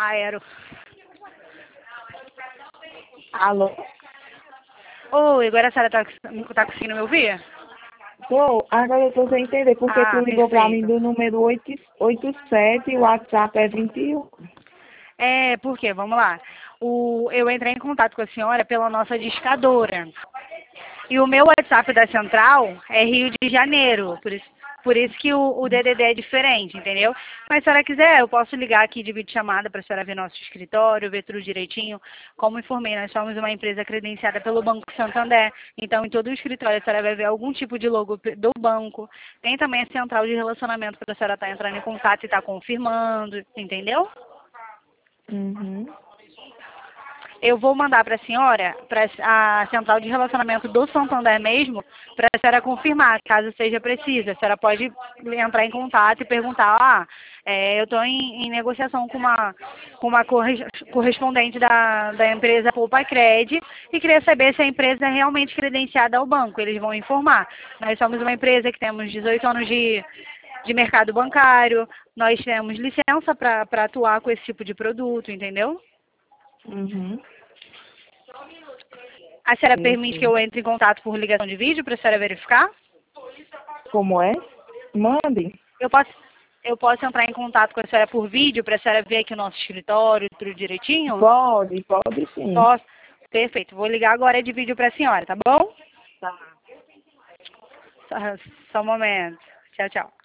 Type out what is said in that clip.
Aero. Alô? Oi, agora a senhora tá conseguindo me ouvir? Tô, agora eu tô sem entender porque tu ligou pra mim Perfeito. do número 887 e o WhatsApp é 21. É, porque, vamos lá. Eu entrei em contato com a senhora pela nossa discadora. E o meu WhatsApp da central é Rio de Janeiro. Por isso que o DDD é diferente, entendeu? Mas se a senhora quiser, eu posso ligar aqui de videochamada para a senhora ver nosso escritório, ver tudo direitinho. Como informei, nós somos uma empresa credenciada pelo Banco Santander. Então, em todo o escritório, a senhora vai ver algum tipo de logo do banco. Tem também a central de relacionamento para a senhora estar entrando em contato e estar confirmando, entendeu? Uhum. Eu vou mandar para a senhora, para a central de relacionamento do Santander mesmo, para a senhora confirmar, caso seja preciso. A senhora pode entrar em contato e perguntar, eu estou em negociação com uma correspondente da empresa Poupa Cred e queria saber se a empresa é realmente credenciada ao banco. Eles vão informar. Nós somos uma empresa que temos 18 anos de mercado bancário, nós temos licença para atuar com esse tipo de produto, entendeu? Uhum. A senhora Sim, permite que sim. eu entre em contato por ligação de vídeo para a senhora verificar? Como é? Mande. Eu posso, eu posso entrar em contato com a senhora por vídeo para a senhora ver aqui o nosso escritório, tudo direitinho? Pode sim. Posso? Perfeito. Vou ligar agora de vídeo para a senhora, tá bom? Tá. Só um momento. Tchau, tchau.